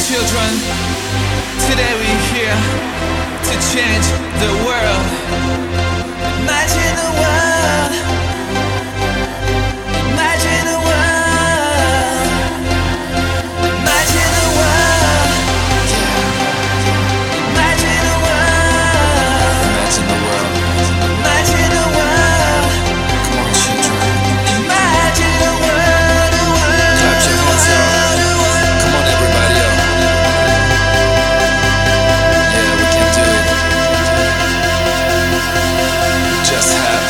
children, today we're here to change the world. Imagine the world. Imagine the world. Imagine the world. Imagine the world. Imagine the world. Imagine the world. Come on, children. Imagine the world. The world. Clap your hands up. Come on, everybody up. Yeah, we can do it. Just have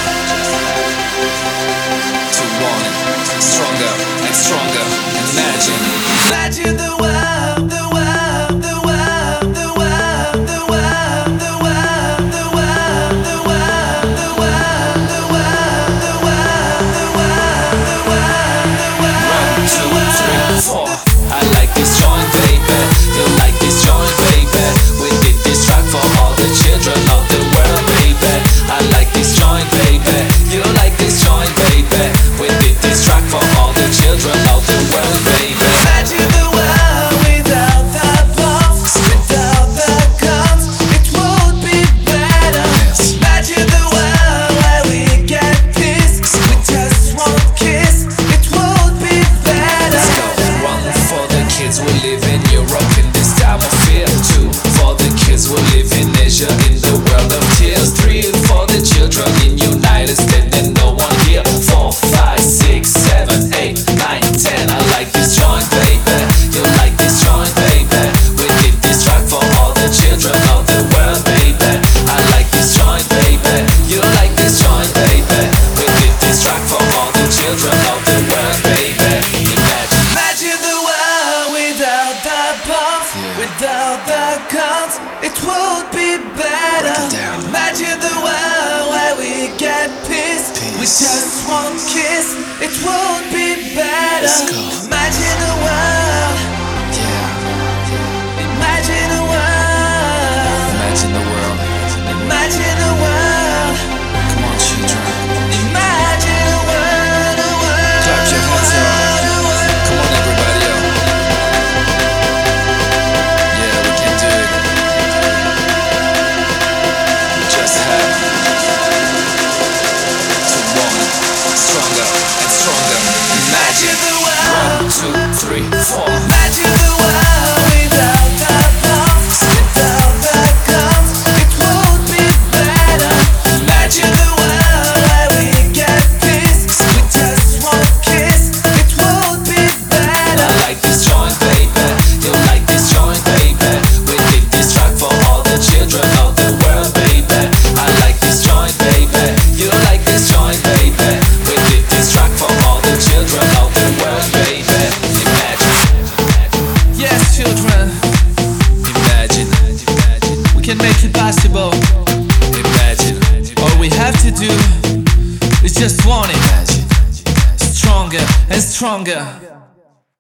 to want it. Stronger and stronger. Imagine. Imagine the world, the world, the world, the world, the world, the world, the world, the world, the world, the world, the world, the world, the world, the world. 1, 2, 3, 4. I like this joint, baby. You like this joint, baby. We did this track for all the children of the world, baby. I like this joint, baby. You like this joint, baby. We did this track for all the children of the world, baby. Imagine the world without the bombs, without the guns, it would be better. Imagine the world where we get peace with just one kiss, it would be better. Let's go. 1 for the kids who live in Europe in this time of fear. 2 for the kids who live in Asia in the world of tears. 3 for the children in United States and no one here. 4, 5, 6, 7, 8, 9, 10. I like this joint, baby. You like this joint, baby. We did this track for all the children of the world, baby. I like this joint, baby. You like this joint, baby. We did this track for all the children of the world, baby. Imagine. Imagine the world without the bombs, without the guns, it would be better. Imagine the world where we get peace with just one kiss, it would be better. Let's go. Imagine the world. Imagine the world. Imagine the world. Imagine the world. Come on, children. Imagine the world. The world. Clap your hands up. Come on, everybody up. Yeah, we can do it. We just have to want it. Stronger and stronger. Imagine the world. 1, 2, 3, 4. Imagine the world without the bombs, without the guns, it would be better. Imagine the world where we get peace with just one kiss, it would be better. I like this joint, baby. You like this joint, baby. We did this track for all the children of the world, baby. I like this joint, baby. You like this joint, baby. We did this track for all the children of the world, baby. Imagine. Yes, children, Imagine. we can make it possible. Imagine. All we have to do is just want it Imagine. stronger and stronger.